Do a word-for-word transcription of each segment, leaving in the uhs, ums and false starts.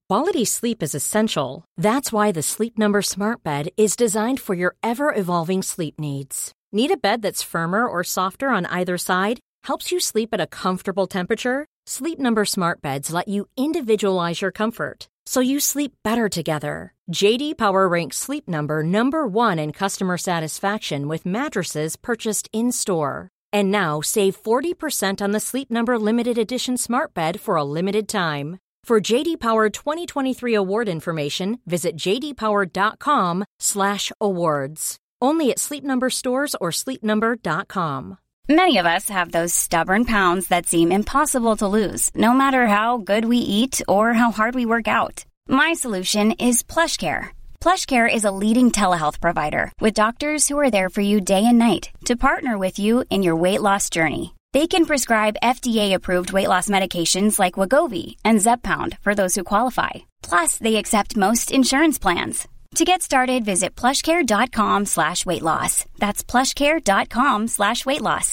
Quality sleep is essential. That's why the Sleep Number Smart Bed is designed for your ever-evolving sleep needs. Need a bed that's firmer or softer on either side? Helps you sleep at a comfortable temperature? Sleep Number Smart Beds let you individualize your comfort, so you sleep better together. J D Power ranks Sleep Number number one in customer satisfaction with mattresses purchased in-store. And now, save forty percent on the Sleep Number Limited Edition Smart Bed for a limited time. For J D Power twenty twenty-three award information, visit jdpower.com slash awards. Only at Sleep Number stores or sleep number dot com. Many of us have those stubborn pounds that seem impossible to lose, no matter how good we eat or how hard we work out. My solution is PlushCare. PlushCare is a leading telehealth provider with doctors who are there for you day and night to partner with you in your weight loss journey. They can prescribe F D A-approved weight loss medications like Wegovy and Zepbound for those who qualify. Plus, they accept most insurance plans. To get started, visit plushcare.com slash weight loss. That's plushcare.com slash weight loss.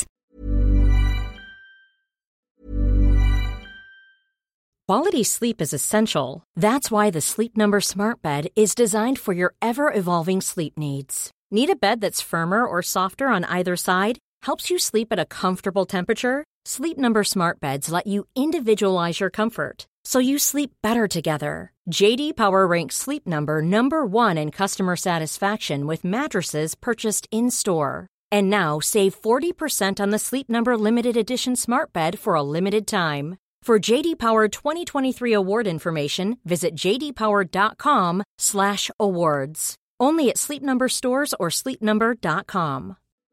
Quality sleep is essential. That's why the Sleep Number Smart Bed is designed for your ever-evolving sleep needs. Need a bed that's firmer or softer on either side? Helps you sleep at a comfortable temperature? Sleep Number Smart Beds let you individualize your comfort, so you sleep better together. J D Power ranks Sleep Number number one in customer satisfaction with mattresses purchased in-store. And now, save forty percent on the Sleep Number Limited Edition Smart Bed for a limited time. For J D Power twenty twenty-three award information, visit jdpower.com slash awards. Only at Sleep Number stores or sleep number dot com.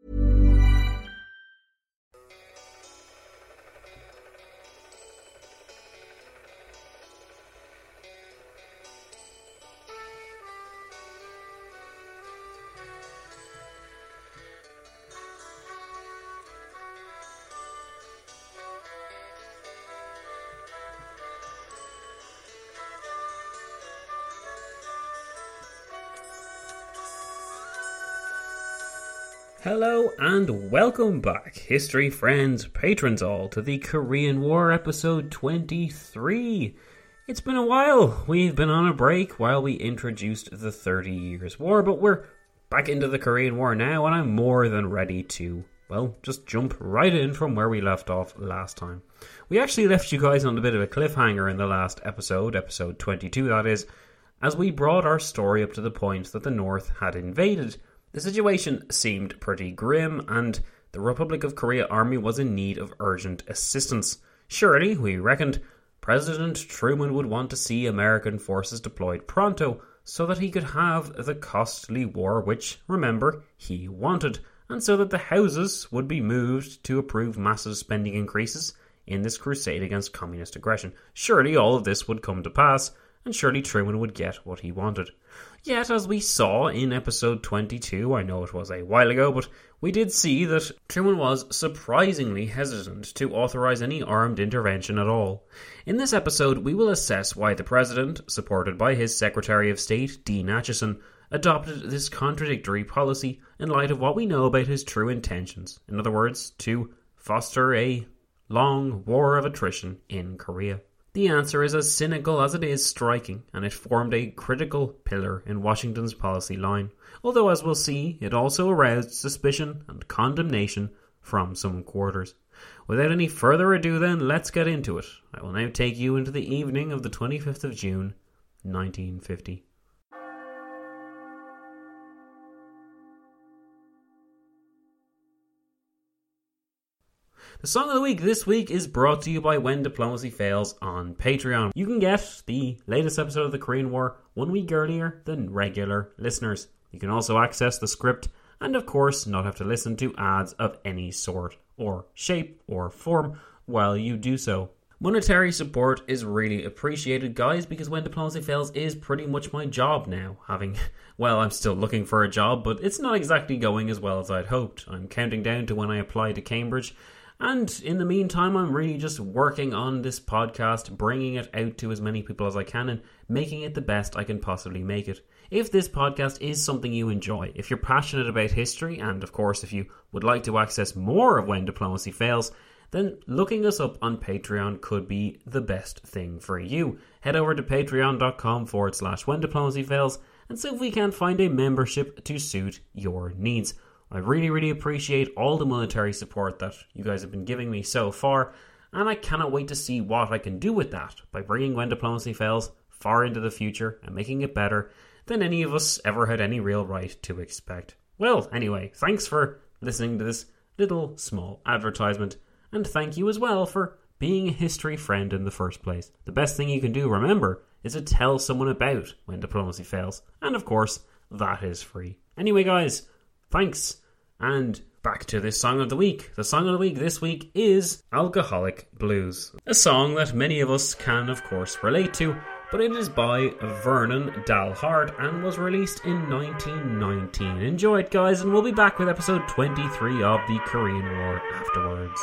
Hello and welcome back, history friends, patrons all, to the Korean War episode twenty-three. It's been a while. We've been on a break while we introduced the Thirty Years' War, but we're back into the Korean War now, and I'm more than ready to, well, just jump right in from where we left off last time. We actually left you guys on a bit of a cliffhanger in the last episode, episode twenty-two that is, as we brought our story up to the point that the North had invaded. The situation seemed pretty grim, and the Republic of Korea army was in need of urgent assistance. Surely, we reckoned, President Truman would want to see American forces deployed pronto, so that he could have the costly war which, remember, he wanted, and so that the Houses would be moved to approve massive spending increases in this crusade against communist aggression. Surely all of this would come to pass, and surely Truman would get what he wanted. Yet, as we saw in episode twenty-two, I know it was a while ago, but we did see that Truman was surprisingly hesitant to authorise any armed intervention at all. In this episode, we will assess why the President, supported by his Secretary of State, Dean Acheson, adopted this contradictory policy in light of what we know about his true intentions. In other words, to foster a long war of attrition in Korea. The answer is as cynical as it is striking, and it formed a critical pillar in Washington's policy line, although as we'll see, it also aroused suspicion and condemnation from some quarters. Without any further ado then, let's get into it. I will now take you into the evening of the twenty-fifth of June, nineteen fifty. The Song of the Week this week is brought to you by When Diplomacy Fails on Patreon. You can get the latest episode of the Korean War one week earlier than regular listeners. You can also access the script and, of course, not have to listen to ads of any sort or shape or form while you do so. Monetary support is really appreciated, guys, because When Diplomacy Fails is pretty much my job now. Having, well, I'm still looking for a job, but it's not exactly going as well as I'd hoped. I'm counting down to when I apply to Cambridge. And in the meantime, I'm really just working on this podcast, bringing it out to as many people as I can and making it the best I can possibly make it. If this podcast is something you enjoy, if you're passionate about history, and of course if you would like to access more of When Diplomacy Fails, then looking us up on Patreon could be the best thing for you. Head over to patreon.com forward slash when diplomacy fails and see if we can find a membership to suit your needs. I really, really appreciate all the monetary support that you guys have been giving me so far, and I cannot wait to see what I can do with that by bringing When Diplomacy Fails far into the future and making it better than any of us ever had any real right to expect. Well, anyway, thanks for listening to this little small advertisement, and thank you as well for being a history friend in the first place. The best thing you can do, remember, is to tell someone about When Diplomacy Fails, and of course, that is free. Anyway guys, thanks, and back to this song of the week. The song of the week this week is Alcoholic Blues, a song that many of us can of course relate to, but it is by Vernon Dalhart and was released in nineteen nineteen. Enjoy it guys, and we'll be back with episode twenty-three of the Korean War afterwards.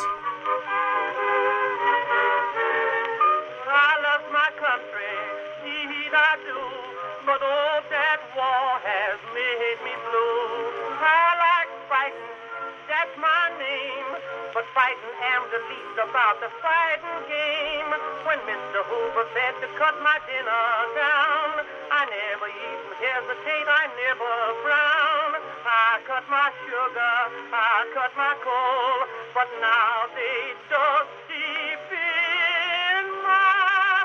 But oh, that war has made me blue. I like fighting, that's my name. But fighting am the least about the fighting game. When Mister Hoover said to cut my dinner down, I never even hesitate, I never frown. I cut my sugar, I cut my coal, but now they just deep in my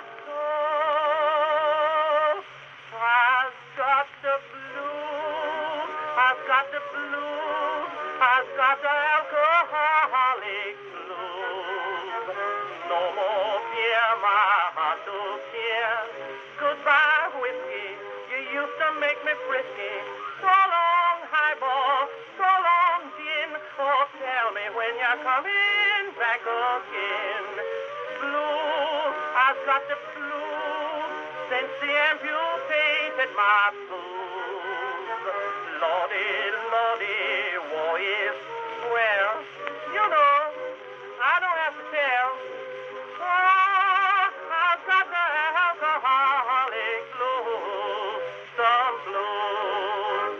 soul. I've got the blues, I've got the blues, I've got the alcoholic blues. No more beer, my heart don't care. Goodbye, whiskey, you used to make me frisky. So long, highball, so long, gin. Oh, tell me when you're coming back again. Blues, I've got the blues, since the amputated my blues. Lordy, Lordy, war is swell. You know, I don't have to tell. Oh, I've got the alcoholic blues, some blues.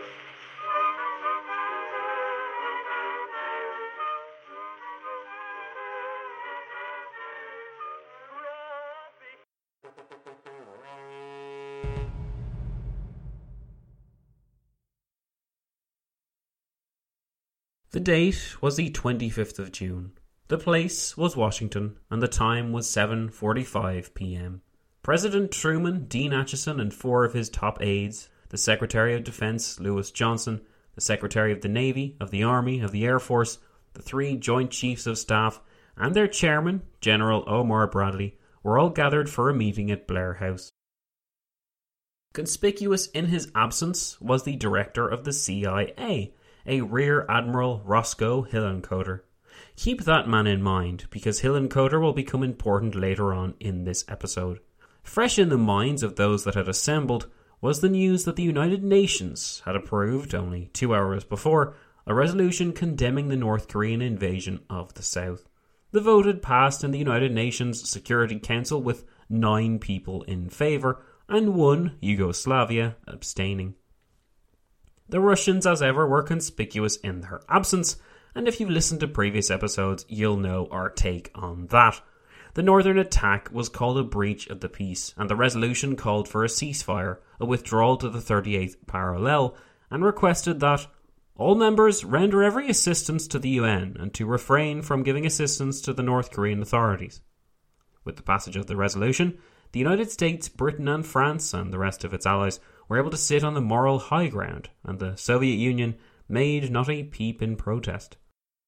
The date was the twenty-fifth of June. The place was Washington, and the time was seven forty-five p.m. President Truman, Dean Acheson, and four of his top aides, the Secretary of Defense, Lewis Johnson, the Secretary of the Navy, of the Army, of the Air Force, the three Joint Chiefs of Staff, and their chairman, General Omar Bradley, were all gathered for a meeting at Blair House. Conspicuous in his absence was the director of the C I A, a Rear Admiral Roscoe Hillenkoetter. Keep that man in mind, because Hillenkoetter will become important later on in this episode. Fresh in the minds of those that had assembled was the news that the United Nations had approved, only two hours before, a resolution condemning the North Korean invasion of the South. The vote had passed in the United Nations Security Council with nine people in favour, and one, Yugoslavia, abstaining. The Russians, as ever, were conspicuous in their absence, and if you've listened to previous episodes, you'll know our take on that. The northern attack was called a breach of the peace, and the resolution called for a ceasefire, a withdrawal to the thirty-eighth parallel, and requested that all members render every assistance to the U N and to refrain from giving assistance to the North Korean authorities. With the passage of the resolution, the United States, Britain and France and the rest of its allies were able to sit on the moral high ground, and the Soviet Union made not a peep in protest.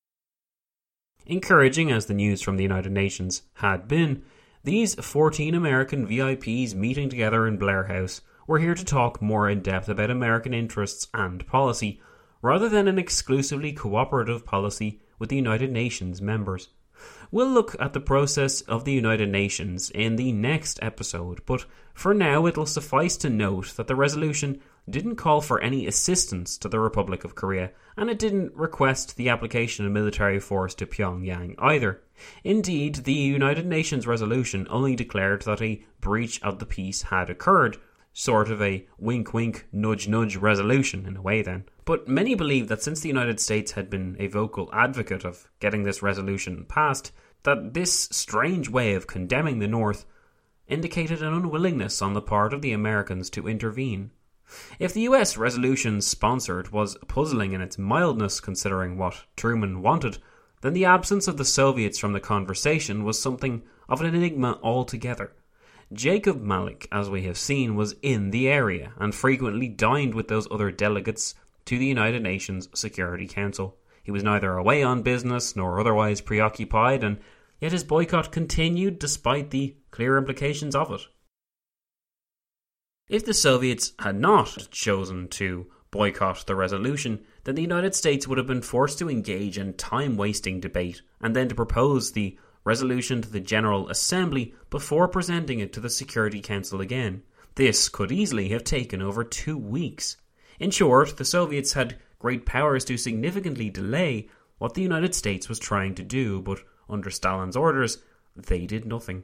Encouraging as the news from the United Nations had been, these fourteen American V I Ps meeting together in Blair House were here to talk more in depth about American interests and policy, rather than an exclusively cooperative policy with the United Nations members. We'll look at the process of the United Nations in the next episode, but for now it'll suffice to note that the resolution didn't call for any assistance to the Republic of Korea, and it didn't request the application of military force to Pyongyang either. Indeed, the United Nations resolution only declared that a breach of the peace had occurred, sort of a wink-wink, nudge-nudge resolution in a way then. But many believe that since the United States had been a vocal advocate of getting this resolution passed, that this strange way of condemning the North indicated an unwillingness on the part of the Americans to intervene. If the U S resolution sponsored was puzzling in its mildness considering what Truman wanted, then the absence of the Soviets from the conversation was something of an enigma altogether. Jacob Malik, as we have seen, was in the area and frequently dined with those other delegates to the United Nations Security Council. He was neither away on business nor otherwise preoccupied, and yet his boycott continued despite the clear implications of it. If the Soviets had not chosen to boycott the resolution, then the United States would have been forced to engage in time-wasting debate and then to propose the resolution to the General Assembly before presenting it to the Security Council again. This could easily have taken over two weeks. In short, the Soviets had great powers to significantly delay what the United States was trying to do, but under Stalin's orders, they did nothing.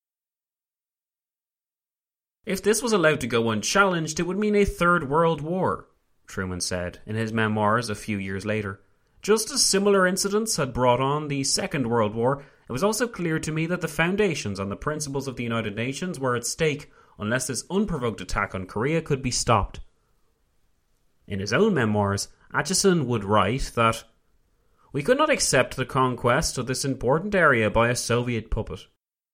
If this was allowed to go unchallenged, it would mean a third world war, Truman said in his memoirs a few years later. Just as similar incidents had brought on the Second World War, it was also clear to me that the foundations and the principles of the United Nations were at stake unless this unprovoked attack on Korea could be stopped. In his own memoirs, Acheson would write that, "We could not accept the conquest of this important area by a Soviet puppet."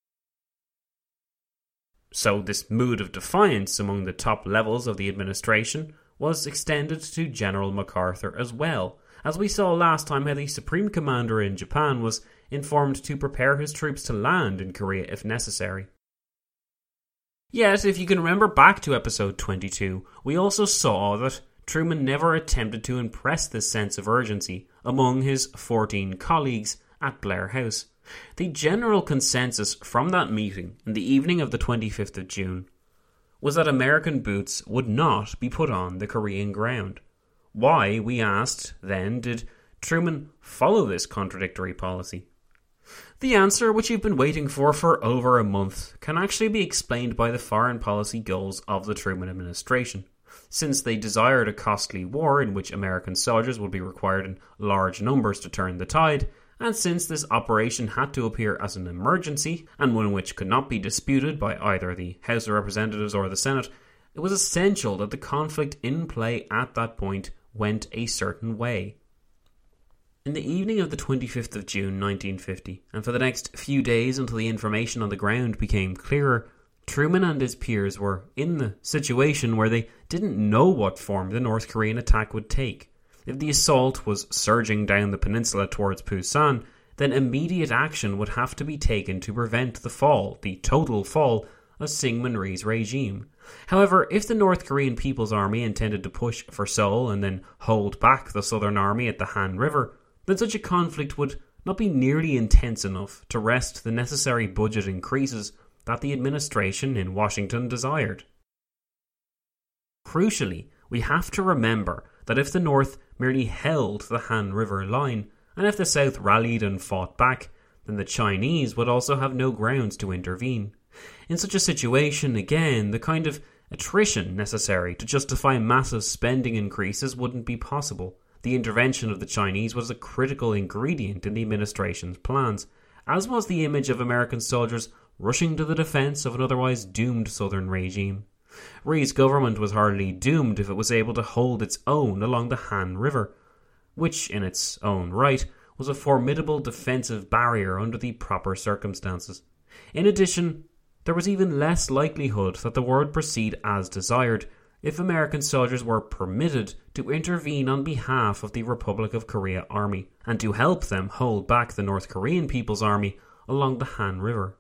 So this mood of defiance among the top levels of the administration was extended to General MacArthur as well, as we saw last time how the Supreme Commander in Japan was informed to prepare his troops to land in Korea if necessary. Yet, if you can remember back to episode twenty-two, we also saw that Truman never attempted to impress this sense of urgency among his fourteen colleagues at Blair House. The general consensus from that meeting in the evening of the twenty-fifth of June was that American boots would not be put on the Korean ground. Why, we asked then, did Truman follow this contradictory policy? The answer, which you've been waiting for for over a month, can actually be explained by the foreign policy goals of the Truman administration. Since they desired a costly war in which American soldiers would be required in large numbers to turn the tide, and since this operation had to appear as an emergency, and one which could not be disputed by either the House of Representatives or the Senate, it was essential that the conflict in play at that point went a certain way. In the evening of the twenty-fifth of June nineteen fifty, and for the next few days until the information on the ground became clearer, Truman and his peers were in the situation where they didn't know what form the North Korean attack would take. If the assault was surging down the peninsula towards Busan, then immediate action would have to be taken to prevent the fall, the total fall, of Syngman Rhee's regime. However, if the North Korean People's Army intended to push for Seoul and then hold back the Southern Army at the Han River, then such a conflict would not be nearly intense enough to wrest the necessary budget increases that the administration in Washington desired. Crucially, we have to remember that if the North merely held the Han River line, and if the South rallied and fought back, then the Chinese would also have no grounds to intervene. In such a situation, again, the kind of attrition necessary to justify massive spending increases wouldn't be possible. The intervention of the Chinese was a critical ingredient in the administration's plans, as was the image of American soldiers rushing to the defence of an otherwise doomed southern regime. Rhee's government was hardly doomed if it was able to hold its own along the Han River, which, in its own right, was a formidable defensive barrier under the proper circumstances. In addition, there was even less likelihood that the war would proceed as desired if American soldiers were permitted to intervene on behalf of the Republic of Korea Army and to help them hold back the North Korean People's Army along the Han River.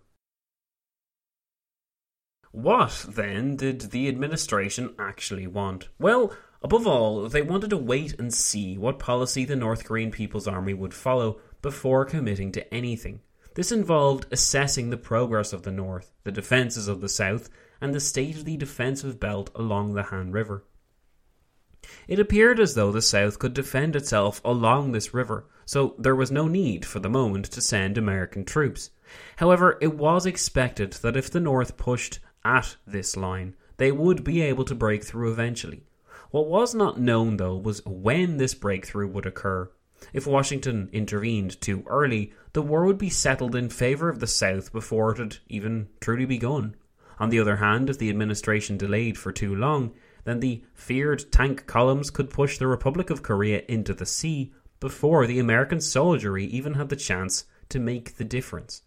What, then, did the administration actually want? Well, above all, they wanted to wait and see what policy the North Korean People's Army would follow before committing to anything. This involved assessing the progress of the North, the defences of the South, and the state of the defensive belt along the Han River. It appeared as though the South could defend itself along this river, so there was no need for the moment to send American troops. However, it was expected that if the North pushed at this line, they would be able to break through eventually. What was not known, though, was when this breakthrough would occur. If Washington intervened too early, the war would be settled in favour of the South before it had even truly begun. On the other hand, if the administration delayed for too long, then the feared tank columns could push the Republic of Korea into the sea before the American soldiery even had the chance to make the difference.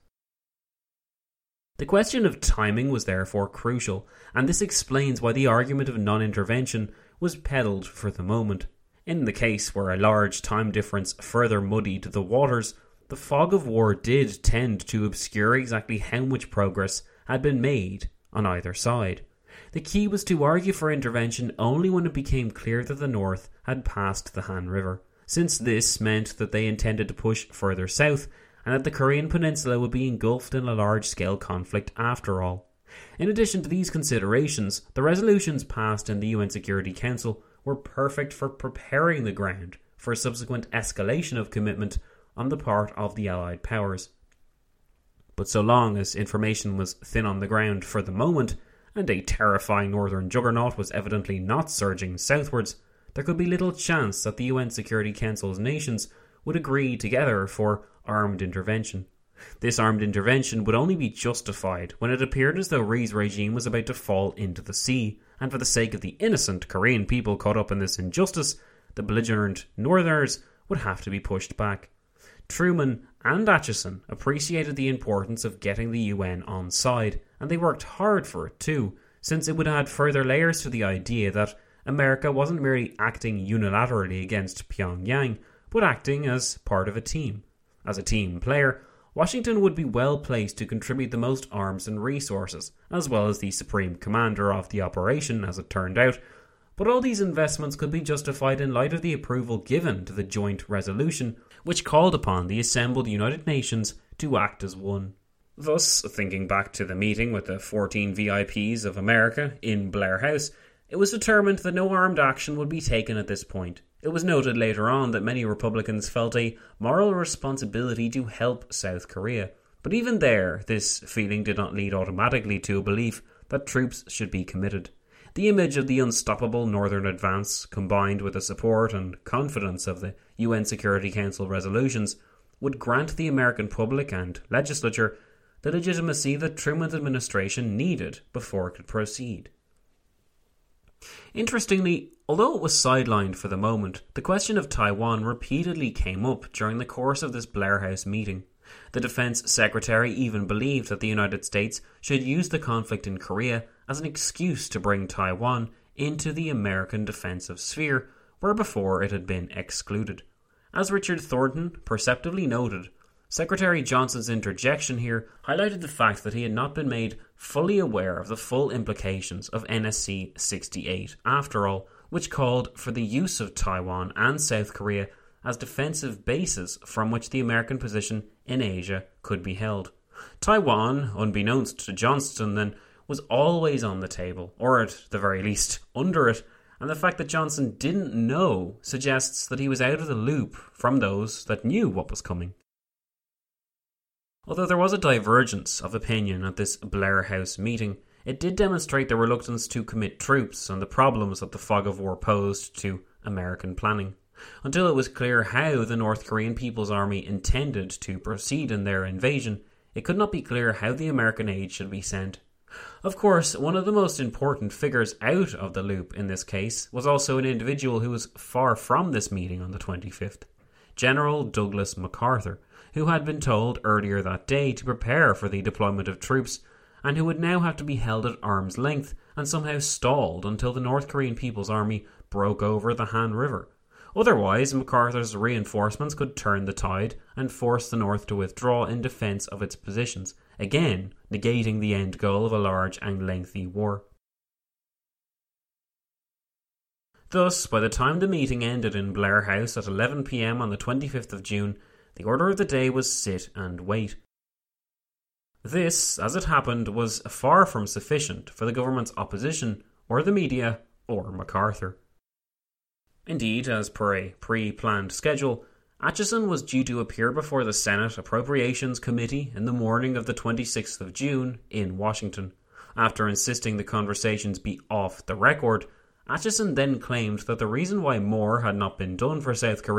The question of timing was therefore crucial, and this explains why the argument of non-intervention was peddled for the moment. In the case where a large time difference further muddied the waters, the fog of war did tend to obscure exactly how much progress had been made on either side. The key was to argue for intervention only when it became clear that the North had passed the Han River, since this meant that they intended to push further south and that the Korean peninsula would be engulfed in a large-scale conflict after all. In addition to these considerations, the resolutions passed in the U N Security Council were perfect for preparing the ground for a subsequent escalation of commitment on the part of the Allied powers. But so long as information was thin on the ground for the moment, and a terrifying northern juggernaut was evidently not surging southwards, there could be little chance that the U N Security Council's nations would agree together for armed intervention. This armed intervention would only be justified when it appeared as though Rhee's regime was about to fall into the sea, and for the sake of the innocent Korean people caught up in this injustice, the belligerent Northerners would have to be pushed back. Truman and Acheson appreciated the importance of getting the U N on side, and they worked hard for it too, since it would add further layers to the idea that America wasn't merely acting unilaterally against Pyongyang, but acting as part of a team. As a team player, Washington would be well placed to contribute the most arms and resources, as well as the supreme commander of the operation, as it turned out, but all these investments could be justified in light of the approval given to the joint resolution, which called upon the assembled United Nations to act as one. Thus, thinking back to the meeting with the fourteen V I Ps of America in Blair House, it was determined that no armed action would be taken at this point. It was noted later on that many Republicans felt a moral responsibility to help South Korea, but even there, this feeling did not lead automatically to a belief that troops should be committed. The image of the unstoppable northern advance, combined with the support and confidence of the U N Security Council resolutions, would grant the American public and legislature the legitimacy that Truman's administration needed before it could proceed. Interestingly, although it was sidelined for the moment, the question of Taiwan repeatedly came up during the course of this Blair House meeting. The Defense Secretary even believed that the United States should use the conflict in Korea as an excuse to bring Taiwan into the American defensive sphere, where before it had been excluded. As Richard Thornton perceptively noted, Secretary Johnson's interjection here highlighted the fact that he had not been made fully aware of the full implications of N S C sixty-eight, after all, which called for the use of Taiwan and South Korea as defensive bases from which the American position in Asia could be held. Taiwan, unbeknownst to Johnston then, was always on the table, or at the very least under it, and the fact that Johnson didn't know suggests that he was out of the loop from those that knew what was coming. Although there was a divergence of opinion at this Blair House meeting, it did demonstrate the reluctance to commit troops and the problems that the fog of war posed to American planning. Until it was clear how the North Korean People's Army intended to proceed in their invasion, it could not be clear how the American aid should be sent. Of course, one of the most important figures out of the loop in this case was also an individual who was far from this meeting on the twenty-fifth. General Douglas MacArthur, who had been told earlier that day to prepare for the deployment of troops, and who would now have to be held at arm's length and somehow stalled until the North Korean People's Army broke over the Han River. Otherwise, MacArthur's reinforcements could turn the tide and force the North to withdraw in defence of its positions, again negating the end goal of a large and lengthy war. Thus, by the time the meeting ended in Blair House at eleven p.m. on the twenty-fifth of June, the order of the day was sit and wait. This, as it happened, was far from sufficient for the government's opposition, or the media, or MacArthur. Indeed, as per a pre-planned schedule, Acheson was due to appear before the Senate Appropriations Committee in the morning of the twenty-sixth of June in Washington. After insisting the conversations be off the record, Acheson then claimed that the reason why more had not been done for South Korea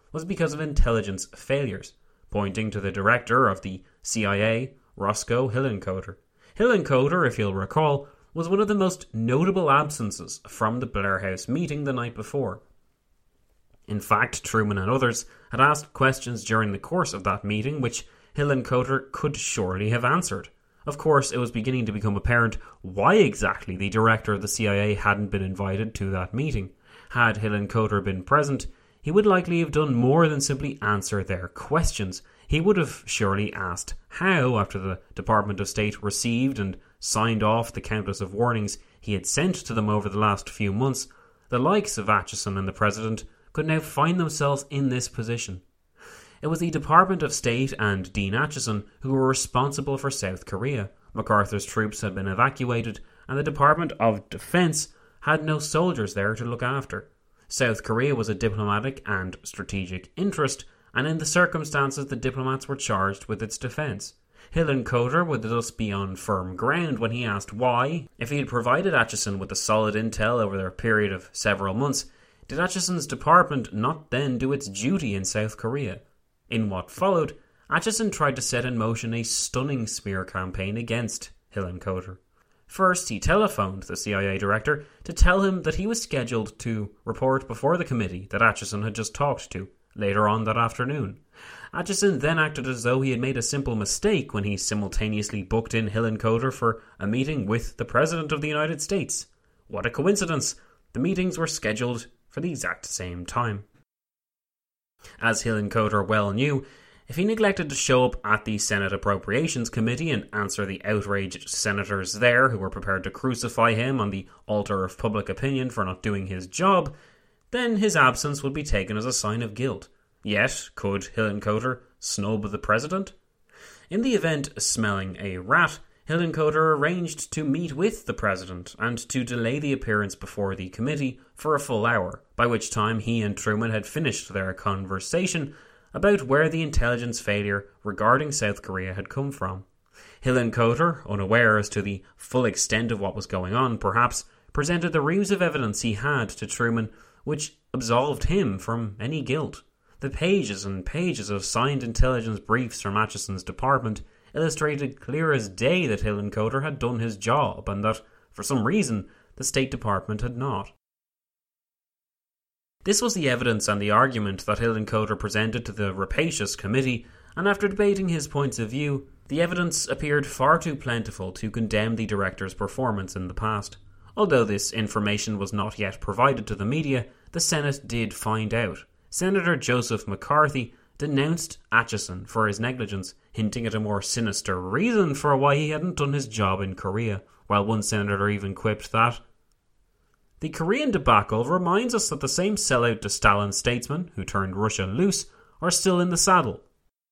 was because of intelligence failures, pointing to the director of the C I A, Roscoe Hillenkoetter. Hillenkoetter, if you'll recall, was one of the most notable absences from the Blair House meeting the night before. In fact, Truman and others had asked questions during the course of that meeting which Hillenkoetter could surely have answered. Of course, it was beginning to become apparent why exactly the director of the C I A hadn't been invited to that meeting. Had Hillenkoetter been present, he would likely have done more than simply answer their questions. He would have surely asked how, after the Department of State received and signed off the countless of warnings he had sent to them over the last few months, the likes of Acheson and the President could now find themselves in this position. It was the Department of State and Dean Acheson who were responsible for South Korea. MacArthur's troops had been evacuated, and the Department of Defense had no soldiers there to look after. South Korea was a diplomatic and strategic interest, and in the circumstances the diplomats were charged with its defence. Hillenkoetter would thus be on firm ground when he asked why, if he had provided Acheson with a solid intel over a period of several months, did Acheson's department not then do its duty in South Korea? In what followed, Acheson tried to set in motion a stunning smear campaign against Hillenkoetter. First, he telephoned the C I A director to tell him that he was scheduled to report before the committee that Acheson had just talked to, later on that afternoon. Acheson then acted as though he had made a simple mistake when he simultaneously booked in Hillenkoetter for a meeting with the President of the United States. What a coincidence! The meetings were scheduled for the exact same time. As Hillenkoetter well knew, if he neglected to show up at the Senate Appropriations Committee and answer the outraged senators there who were prepared to crucify him on the altar of public opinion for not doing his job, then his absence would be taken as a sign of guilt. Yet, could Hillenkoetter snub the President? In the event smelling a rat, Hillenkoetter arranged to meet with the President and to delay the appearance before the committee for a full hour, by which time he and Truman had finished their conversation about where the intelligence failure regarding South Korea had come from. Hillenkoetter, unaware as to the full extent of what was going on, perhaps, presented the reams of evidence he had to Truman which absolved him from any guilt. The pages and pages of signed intelligence briefs from Acheson's department illustrated clear as day that Hillenkoetter had done his job and that, for some reason, the State Department had not. This was the evidence and the argument that Hillenkoetter presented to the rapacious committee, and after debating his points of view, the evidence appeared far too plentiful to condemn the director's performance in the past. Although this information was not yet provided to the media, the Senate did find out. Senator Joseph McCarthy denounced Acheson for his negligence, hinting at a more sinister reason for why he hadn't done his job in Korea, while one senator even quipped that the Korean debacle reminds us that the same sellout to Stalin statesmen who turned Russia loose are still in the saddle.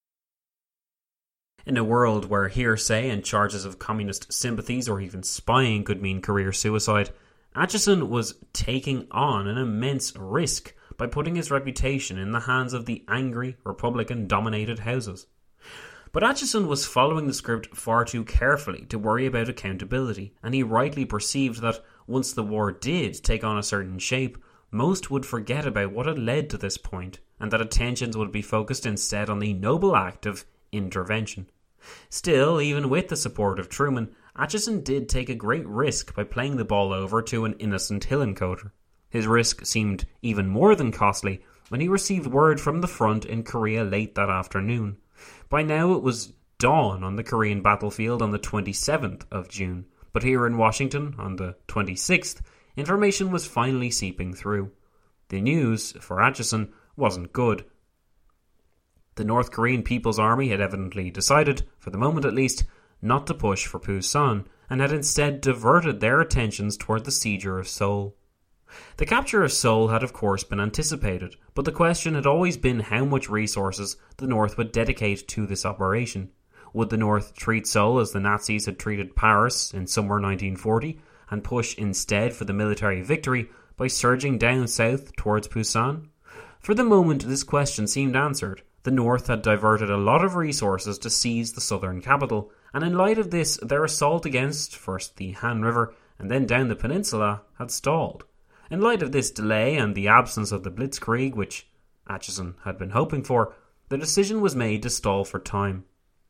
In a world where hearsay and charges of communist sympathies or even spying could mean career suicide, Acheson was taking on an immense risk by putting his reputation in the hands of the angry, Republican-dominated houses. But Acheson was following the script far too carefully to worry about accountability, and he rightly perceived that once the war did take on a certain shape, most would forget about what had led to this point, and that attentions would be focused instead on the noble act of intervention. Still, even with the support of Truman, Acheson did take a great risk by playing the ball over to an innocent Hillenkoetter. His risk seemed even more than costly when he received word from the front in Korea late that afternoon. By now it was dawn on the Korean battlefield on the twenty-seventh of June, but here in Washington, on the twenty-sixth, information was finally seeping through. The news, for Acheson, wasn't good. The North Korean People's Army had evidently decided, for the moment at least, not to push for Pusan, and had instead diverted their attentions toward the seizure of Seoul. The capture of Seoul had of course been anticipated, but the question had always been how much resources the North would dedicate to this operation. Would the North treat Seoul as the Nazis had treated Paris in summer nineteen forty, and push instead for the military victory by surging down south towards Pusan? For the moment this question seemed answered. The North had diverted a lot of resources to seize the southern capital, and in light of this their assault against first the Han River and then down the peninsula had stalled. In light of this delay and the absence of the blitzkrieg which Acheson had been hoping for, the decision was made to stall for time.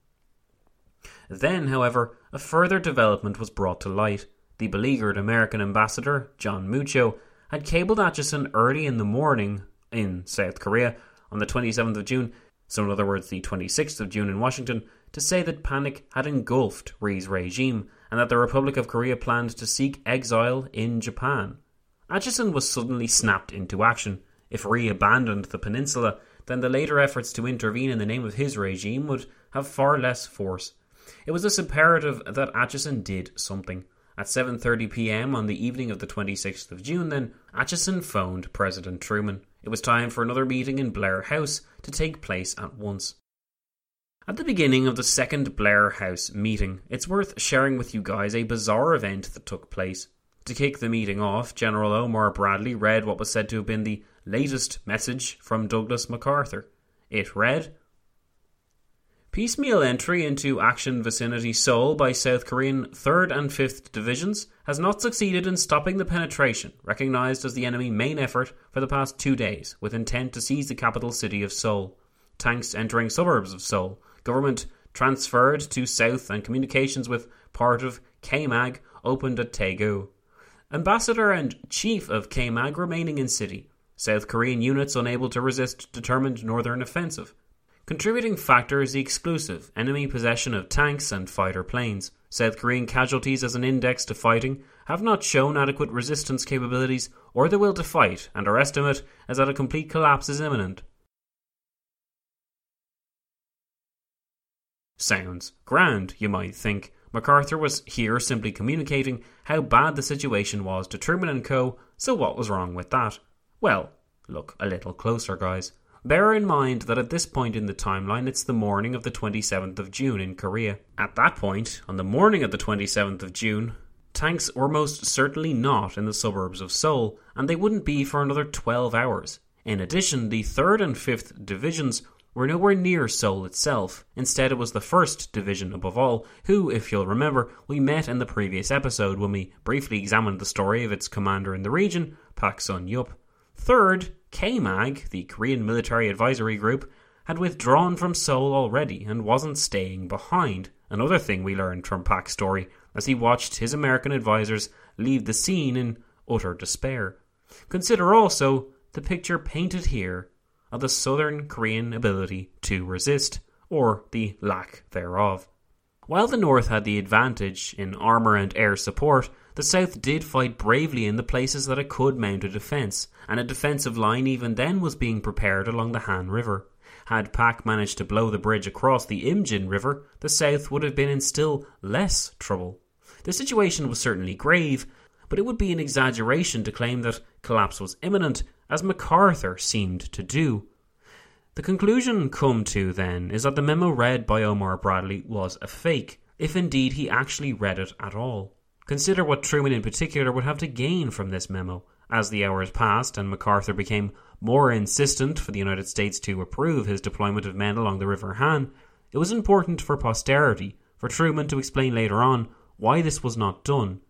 Then, however, a further development was brought to light. The beleaguered American ambassador, John Mucho, had cabled Acheson early in the morning in South Korea on the twenty-seventh of June, so in other words the twenty-sixth of June in Washington, to say that panic had engulfed Rhee's regime and that the Republic of Korea planned to seek exile in Japan. Acheson was suddenly snapped into action. If Rhee abandoned the peninsula, then the later efforts to intervene in the name of his regime would have far less force. It was thus imperative that Acheson did something. At seven thirty p.m. on the evening of the twenty-sixth of June, then, Acheson phoned President Truman. It was time for another meeting in Blair House to take place at once. At the beginning of the second Blair House meeting, it's worth sharing with you guys a bizarre event that took place. To kick the meeting off, General Omar Bradley read what was said to have been the latest message from Douglas MacArthur. It read, "Piecemeal entry into Action Vicinity Seoul by South Korean third and fifth Divisions has not succeeded in stopping the penetration, recognised as the enemy main effort for the past two days, with intent to seize the capital city of Seoul. Tanks entering suburbs of Seoul. Government transferred to south and communications with part of K M A G opened at Taegu. Ambassador and chief of K M A G remaining in city. South Korean units unable to resist determined northern offensive. Contributing factor is the exclusive enemy possession of tanks and fighter planes. South Korean casualties as an index to fighting have not shown adequate resistance capabilities or the will to fight, and our estimate is that a complete collapse is imminent." Sounds grand, you might think. MacArthur was here simply communicating how bad the situation was to Truman and co, so what was wrong with that? Well, look a little closer, guys. Bear in mind that at this point in the timeline, it's the morning of the twenty-seventh of June in Korea. At that point, on the morning of the twenty-seventh of June, tanks were most certainly not in the suburbs of Seoul, and they wouldn't be for another twelve hours. In addition, the third and fifth Divisions were nowhere near Seoul itself. Instead, it was the first Division above all, who, if you'll remember, we met in the previous episode when we briefly examined the story of its commander in the region, Pak Sun-yup. Third, K M A G, the Korean Military Advisory Group, had withdrawn from Seoul already and wasn't staying behind. Another thing we learned from Pak's story as he watched his American advisors leave the scene in utter despair. Consider also the picture painted here of the Southern Korean ability to resist, or the lack thereof. While the North had the advantage in armour and air support, the South did fight bravely in the places that it could mount a defence, and a defensive line even then was being prepared along the Han River. Had Pak managed to blow the bridge across the Imjin River, the South would have been in still less trouble. The situation was certainly grave, but it would be an exaggeration to claim that collapse was imminent, as MacArthur seemed to do. The conclusion come to, then, is that the memo read by Omar Bradley was a fake, if indeed he actually read it at all. Consider what Truman in particular would have to gain from this memo. As the hours passed and MacArthur became more insistent for the United States to approve his deployment of men along the River Han, it was important for posterity for Truman to explain later on why this was not done,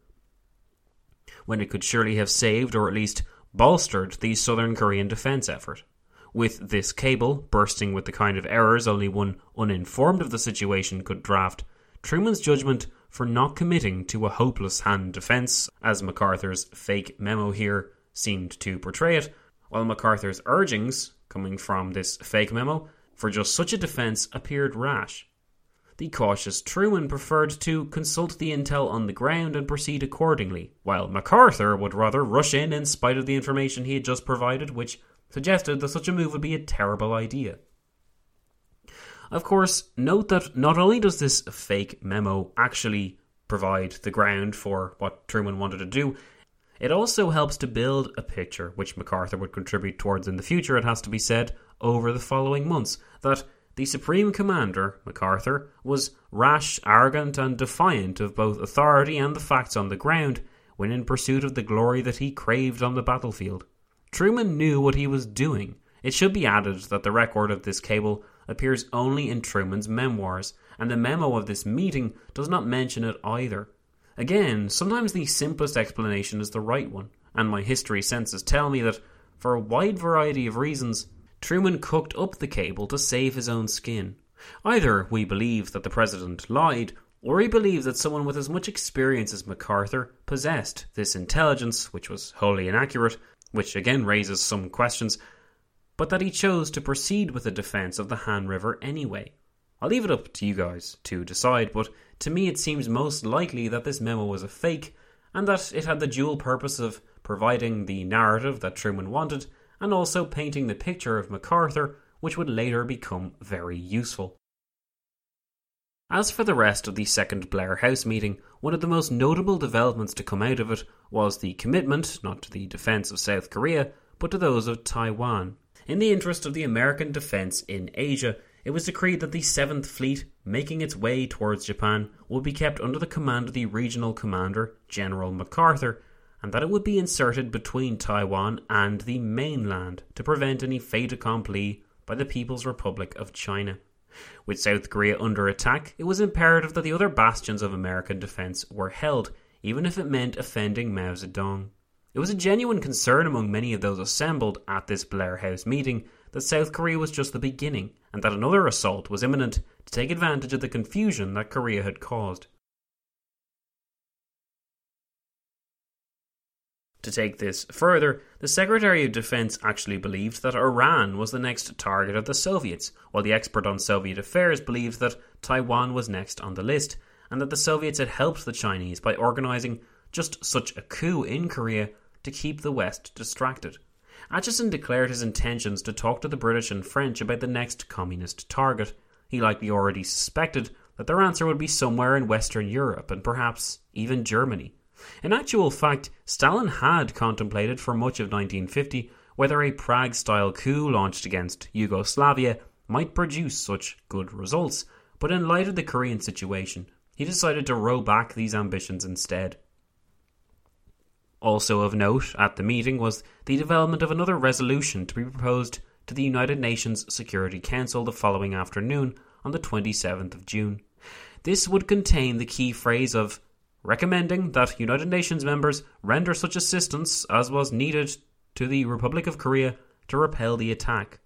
when it could surely have saved or at least bolstered the Southern Korean defence effort. With this cable, bursting with the kind of errors only one uninformed of the situation could draft, Truman's judgment for not committing to a hopeless Han defence, as MacArthur's fake memo here seemed to portray it, while MacArthur's urgings, coming from this fake memo, for just such a defence appeared rash. The cautious Truman preferred to consult the intel on the ground and proceed accordingly, while MacArthur would rather rush in in spite of the information he had just provided, which suggested that such a move would be a terrible idea. Of course, note that not only does this fake memo actually provide the ground for what Truman wanted to do, it also helps to build a picture, which MacArthur would contribute towards in the future, it has to be said, over the following months, that the Supreme Commander, MacArthur, was rash, arrogant and defiant of both authority and the facts on the ground when in pursuit of the glory that he craved on the battlefield. Truman knew what he was doing. It should be added that the record of this cable appears only in Truman's memoirs, and the memo of this meeting does not mention it either. Again, sometimes the simplest explanation is the right one, and my history senses tell me that, for a wide variety of reasons, Truman cooked up the cable to save his own skin. Either we believe that the president lied, or he believes that someone with as much experience as MacArthur possessed this intelligence, which was wholly inaccurate, which again raises some questions, but that he chose to proceed with the defence of the Han River anyway. I'll leave it up to you guys to decide, but to me it seems most likely that this memo was a fake, and that it had the dual purpose of providing the narrative that Truman wanted, and also painting the picture of MacArthur, which would later become very useful. As for the rest of the second Blair House meeting, one of the most notable developments to come out of it was the commitment, not to the defence of South Korea, but to those of Taiwan. In the interest of the American defence in Asia, it was decreed that the seventh Fleet, making its way towards Japan, would be kept under the command of the regional commander, General MacArthur, and that it would be inserted between Taiwan and the mainland to prevent any fait accompli by the People's Republic of China. With South Korea under attack, it was imperative that the other bastions of American defence were held, even if it meant offending Mao Zedong. It was a genuine concern among many of those assembled at this Blair House meeting that South Korea was just the beginning, and that another assault was imminent to take advantage of the confusion that Korea had caused. To take this further, the Secretary of Defense actually believed that Iran was the next target of the Soviets, while the expert on Soviet affairs believed that Taiwan was next on the list, and that the Soviets had helped the Chinese by organising just such a coup in Korea to keep the West distracted. Acheson declared his intentions to talk to the British and French about the next communist target. He likely already suspected that their answer would be somewhere in Western Europe and perhaps even Germany. In actual fact, Stalin had contemplated for much of nineteen fifty whether a Prague-style coup launched against Yugoslavia might produce such good results, but in light of the Korean situation, he decided to row back these ambitions instead. Also of note at the meeting was the development of another resolution to be proposed to the United Nations Security Council the following afternoon on the twenty-seventh of June. This would contain the key phrase of recommending that United Nations members render such assistance as was needed to the Republic of Korea to repel the attack.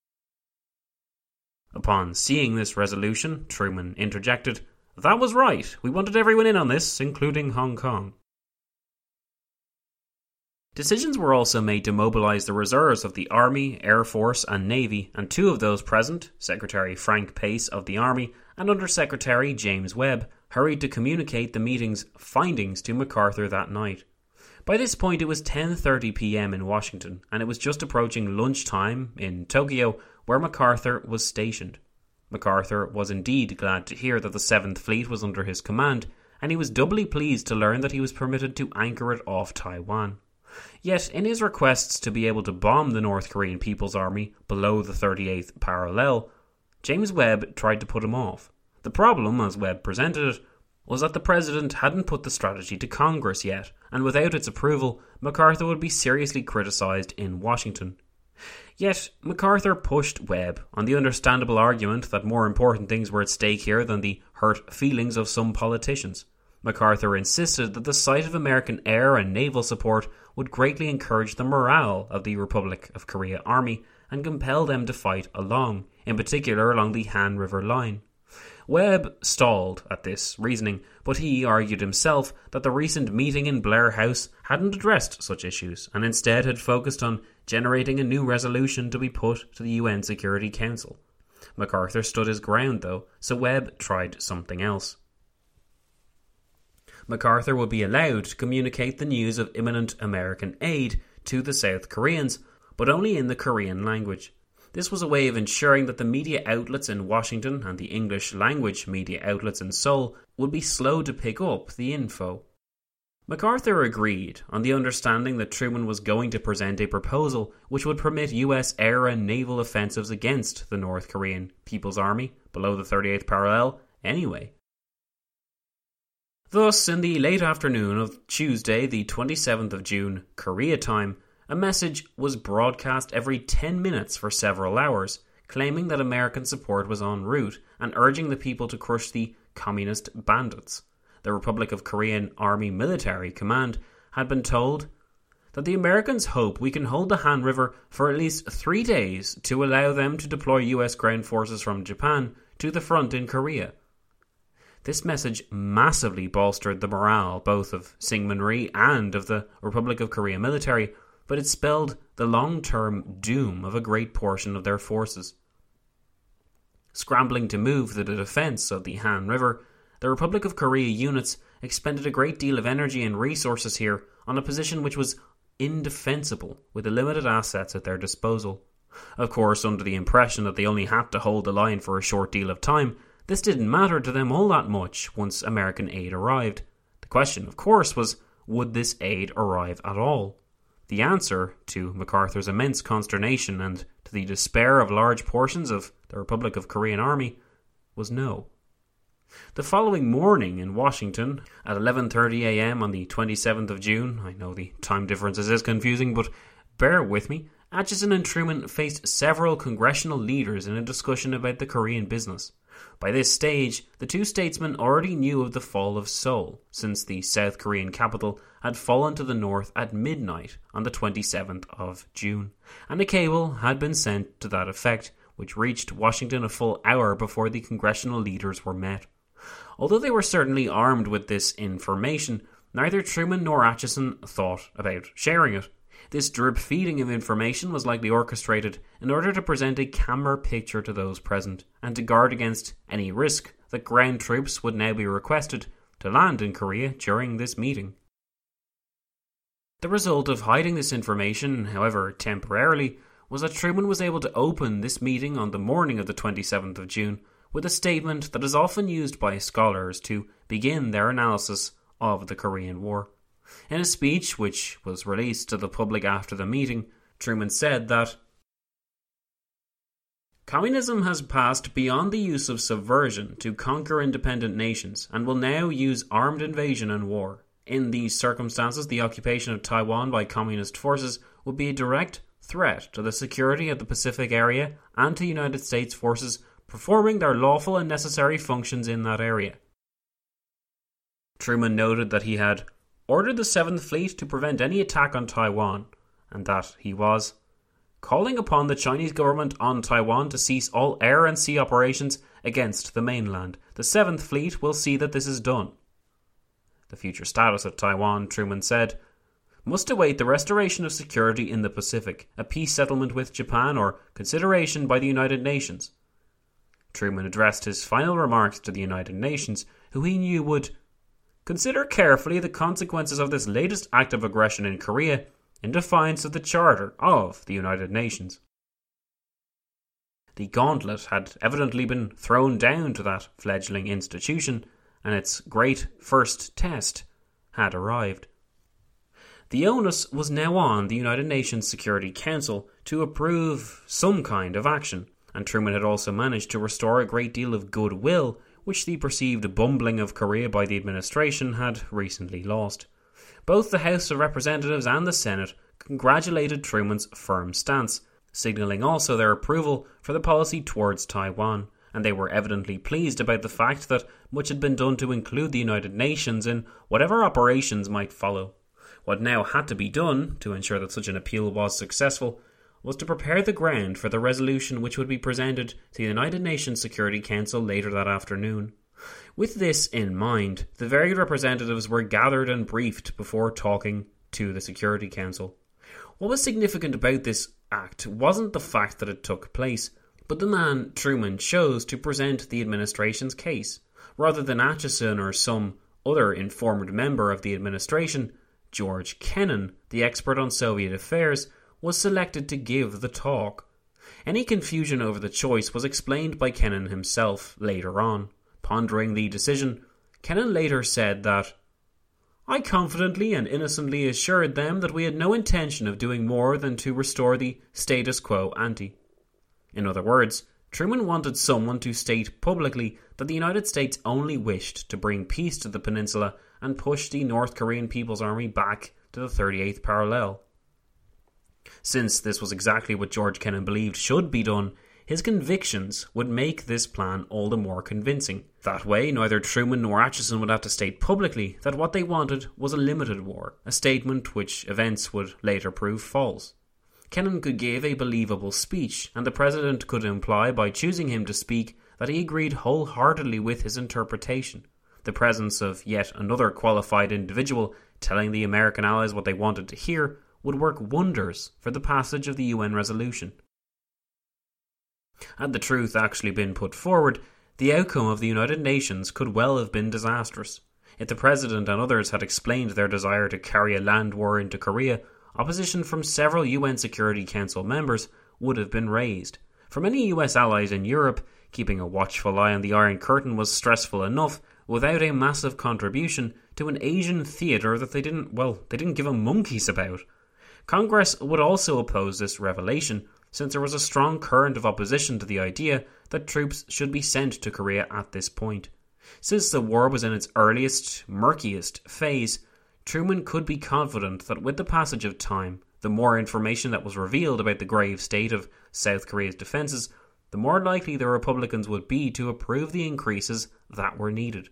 Upon seeing this resolution, Truman interjected, "That was right. We wanted everyone in on this, including Hong Kong." Decisions were also made to mobilise the reserves of the Army, Air Force and Navy, and two of those present, Secretary Frank Pace of the Army and Under-Secretary James Webb, hurried to communicate the meeting's findings to MacArthur that night. By this point it was ten thirty p.m. in Washington, and it was just approaching lunchtime in Tokyo, where MacArthur was stationed. MacArthur was indeed glad to hear that the seventh Fleet was under his command, and he was doubly pleased to learn that he was permitted to anchor it off Taiwan. Yet, in his requests to be able to bomb the North Korean People's Army below the thirty-eighth parallel, James Webb tried to put him off. The problem, as Webb presented it, was that the President hadn't put the strategy to Congress yet, and without its approval, MacArthur would be seriously criticised in Washington. Yet, MacArthur pushed Webb on the understandable argument that more important things were at stake here than the hurt feelings of some politicians. MacArthur insisted that the sight of American air and naval support would greatly encourage the morale of the Republic of Korea Army and compel them to fight along, in particular along the Han River line. Webb stalled at this reasoning, but he argued himself that the recent meeting in Blair House hadn't addressed such issues and instead had focused on generating a new resolution to be put to the U N Security Council. MacArthur stood his ground though, so Webb tried something else. MacArthur would be allowed to communicate the news of imminent American aid to the South Koreans, but only in the Korean language. This was a way of ensuring that the media outlets in Washington and the English-language media outlets in Seoul would be slow to pick up the info. MacArthur agreed, on the understanding that Truman was going to present a proposal which would permit U S air and naval offensives against the North Korean People's Army below the thirty-eighth parallel anyway. Thus, in the late afternoon of Tuesday, the twenty-seventh of June, Korea time, a message was broadcast every ten minutes for several hours, claiming that American support was en route and urging the people to crush the communist bandits. The Republic of Korean Army Military Command had been told, that the Americans hope we can hold the Han River for at least three days to allow them to deploy U S ground forces from Japan to the front in Korea. This message massively bolstered the morale both of Syngman Rhee and of the Republic of Korea military, but it spelled the long-term doom of a great portion of their forces. Scrambling to move to the defence of the Han River, the Republic of Korea units expended a great deal of energy and resources here on a position which was indefensible with the limited assets at their disposal. Of course, under the impression that they only had to hold the line for a short deal of time, this didn't matter to them all that much once American aid arrived. The question, of course, was, would this aid arrive at all? The answer, to MacArthur's immense consternation and to the despair of large portions of the Republic of Korean army, was no. The following morning in Washington, at eleven thirty a.m. on the twenty-seventh of June, I know the time differences is confusing, but bear with me, Acheson and Truman faced several congressional leaders in a discussion about the Korean business. By this stage, the two statesmen already knew of the fall of Seoul, since the South Korean capital had fallen to the north at midnight on the twenty-seventh of June, and a cable had been sent to that effect, which reached Washington a full hour before the congressional leaders were met. Although they were certainly armed with this information, neither Truman nor Acheson thought about sharing it. This drip-feeding of information was likely orchestrated in order to present a camera picture to those present, and to guard against any risk that ground troops would now be requested to land in Korea during this meeting. The result of hiding this information, however temporarily, was that Truman was able to open this meeting on the morning of the twenty-seventh of June with a statement that is often used by scholars to begin their analysis of the Korean War. In a speech which was released to the public after the meeting, Truman said that Communism has passed beyond the use of subversion to conquer independent nations and will now use armed invasion and war. In these circumstances, the occupation of Taiwan by communist forces would be a direct threat to the security of the Pacific area and to United States forces performing their lawful and necessary functions in that area. Truman noted that he had ordered the Seventh Fleet to prevent any attack on Taiwan, and that he was calling upon the Chinese government on Taiwan to cease all air and sea operations against the mainland. The Seventh Fleet will see that this is done. The future status of Taiwan, Truman said, must await the restoration of security in the Pacific, a peace settlement with Japan, or consideration by the United Nations. Truman addressed his final remarks to the United Nations, who he knew would consider carefully the consequences of this latest act of aggression in Korea in defiance of the Charter of the United Nations. The gauntlet had evidently been thrown down to that fledgling institution, and its great first test had arrived. The onus was now on the United Nations Security Council to approve some kind of action, and Truman had also managed to restore a great deal of goodwill which the perceived bumbling of Korea by the administration had recently lost. Both the House of Representatives and the Senate congratulated Truman's firm stance, signalling also their approval for the policy towards Taiwan, and they were evidently pleased about the fact that much had been done to include the United Nations in whatever operations might follow. What now had to be done, to ensure that such an appeal was successful, was to prepare the ground for the resolution which would be presented to the United Nations Security Council later that afternoon. With this in mind, the varied representatives were gathered and briefed before talking to the Security Council. What was significant about this act wasn't the fact that it took place, but the man Truman chose to present the administration's case. Rather than Acheson or some other informed member of the administration, George Kennan, the expert on Soviet affairs, was selected to give the talk. Any confusion over the choice was explained by Kennan himself later on. Pondering the decision, Kennan later said that, I confidently and innocently assured them that we had no intention of doing more than to restore the status quo ante. In other words, Truman wanted someone to state publicly that the United States only wished to bring peace to the peninsula and push the North Korean People's Army back to the thirty-eighth parallel. Since this was exactly what George Kennan believed should be done, his convictions would make this plan all the more convincing. That way, neither Truman nor Acheson would have to state publicly that what they wanted was a limited war, a statement which events would later prove false. Kennan could give a believable speech, and the president could imply by choosing him to speak that he agreed wholeheartedly with his interpretation. The presence of yet another qualified individual telling the American allies what they wanted to hear would work wonders for the passage of the U N resolution. Had the truth actually been put forward, the outcome of the United Nations could well have been disastrous. If the President and others had explained their desire to carry a land war into Korea, opposition from several U N Security Council members would have been raised. For many U S allies in Europe, keeping a watchful eye on the Iron Curtain was stressful enough without a massive contribution to an Asian theatre that they didn't, well, they didn't give a monkeys about. Congress would also oppose this revelation, since there was a strong current of opposition to the idea that troops should be sent to Korea at this point. Since the war was in its earliest, murkiest phase, Truman could be confident that with the passage of time, the more information that was revealed about the grave state of South Korea's defences, the more likely the Republicans would be to approve the increases that were needed.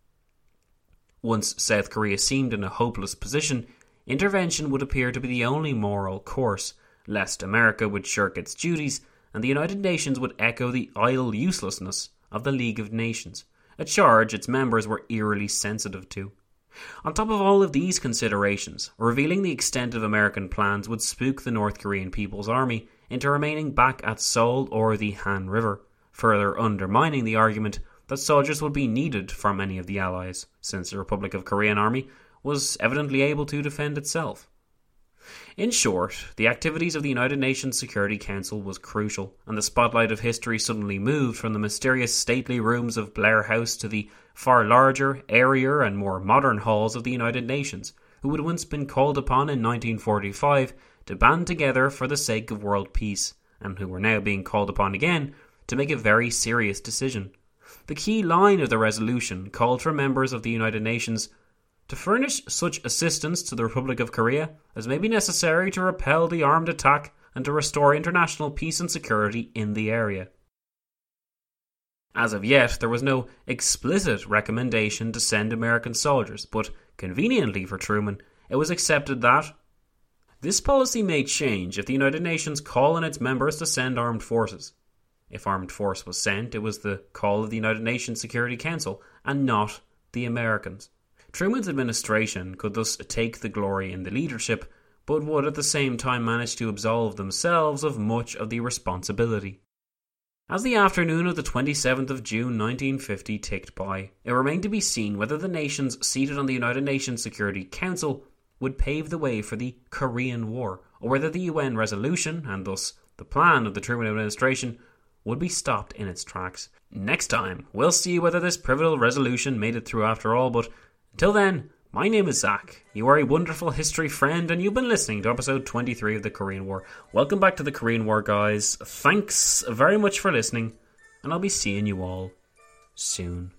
Once South Korea seemed in a hopeless position, intervention would appear to be the only moral course, lest America would shirk its duties and the United Nations would echo the idle uselessness of the League of Nations, a charge its members were eerily sensitive to. On top of all of these considerations, revealing the extent of American plans would spook the North Korean People's Army into remaining back at Seoul or the Han River, further undermining the argument that soldiers would be needed from any of the Allies, since the Republic of Korean Army was evidently able to defend itself. In short, the activities of the United Nations Security Council was crucial, and the spotlight of history suddenly moved from the mysterious stately rooms of Blair House to the far larger, airier and more modern halls of the United Nations, who had once been called upon in nineteen forty-five to band together for the sake of world peace, and who were now being called upon again to make a very serious decision. The key line of the resolution called for members of the United Nations to furnish such assistance to the Republic of Korea as may be necessary to repel the armed attack and to restore international peace and security in the area. As of yet, there was no explicit recommendation to send American soldiers, but conveniently for Truman, it was accepted that this policy may change if the United Nations call on its members to send armed forces. If armed force was sent, it was the call of the United Nations Security Council and not the Americans. Truman's administration could thus take the glory in the leadership, but would at the same time manage to absolve themselves of much of the responsibility. As the afternoon of the twenty-seventh of June nineteen fifty ticked by, it remained to be seen whether the nations seated on the United Nations Security Council would pave the way for the Korean War, or whether the U N resolution, and thus the plan of the Truman administration, would be stopped in its tracks. Next time, we'll see whether this pivotal resolution made it through after all, but until then, my name is Zach. You are a wonderful history friend, and you've been listening to episode twenty-three of the Korean War. Welcome back to the Korean War, guys. Thanks very much for listening, and I'll be seeing you all soon.